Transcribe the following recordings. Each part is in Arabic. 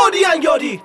Odi and Yodi.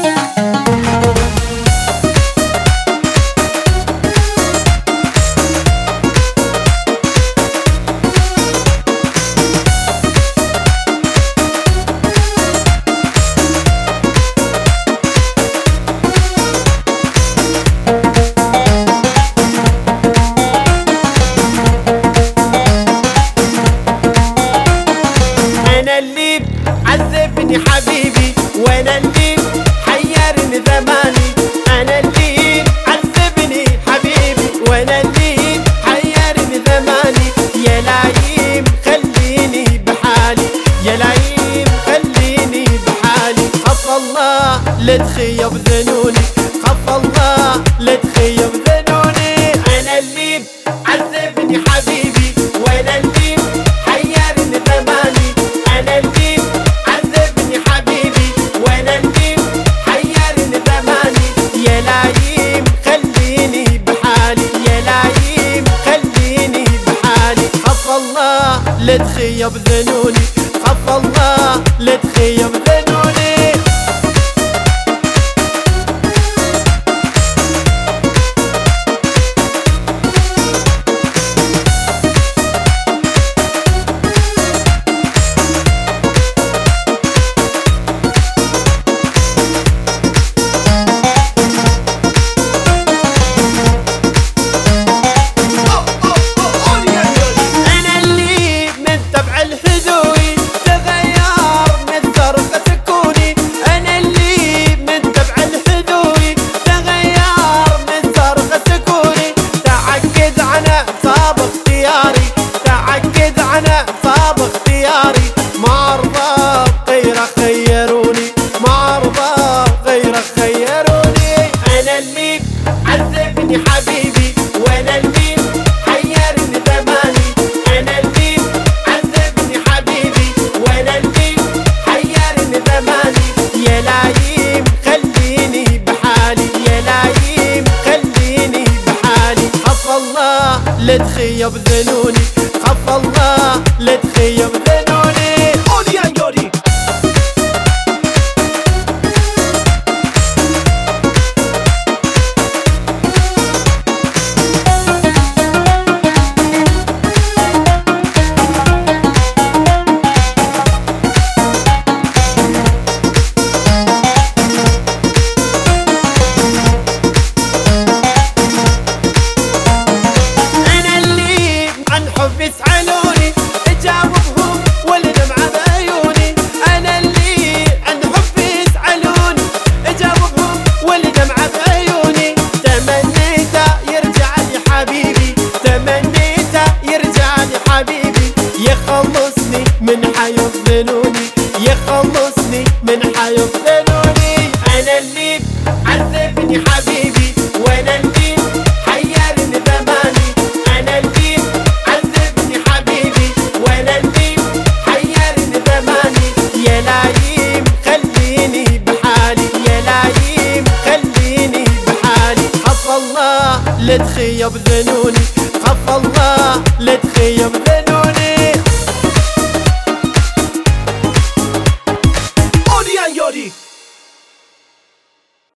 أنا اللي عذبني حبيبي وأنا اللي حيرني زماني. أنا اللي عذبني حبيبي وأنا اللي حيرني زماني. يا لايم خليني بحالي، يا لايم خليني بحالي. خف الله لا تخيب ذنوني، خف الله لا تخيب ذنوني. أنا اللي عذبني حبيبي وأنا اللي حيرني زماني. أنا اللي عذبني حبيبي وأنا اللي حيرني زماني. يا لايم خليني بحالي، يا لايم خليني بحالي. خف الله لا تخيب ذنوني، خف الله لا تخيب ذنوني. عذبني حبيبي وانا اللي حيرني زماني. انا اللي عذبني حبيبي وانا اللي حيرني زماني. يا لايم خليني بحالي، يا لايم خليني بحالي. خف الله لا تخيب ذنوني، خف الله لا تخيب ذنوني. Odi and Yodi. يسألوني اجاوبهم والدمع بعيوني. انا اللي عن حبي يسألوني اجاوبهم والدمع بعيوني. تمنيته يرجع لي حبيبي، تمنيته يرجع لي حبيبي. يخلصني من حيف ذنوني، يخلصني من حيف ذنوني. انا اللي عذبني حبيبي وانا اللي حيرني زماني. انا اللي عذبني حبيبي وانا اللي حيرني زماني. يا لايم خليني بحالي، يا لايم خليني بحالي. خف الله لا تخيب ذنوني، خف الله لا تخيب ذنوني.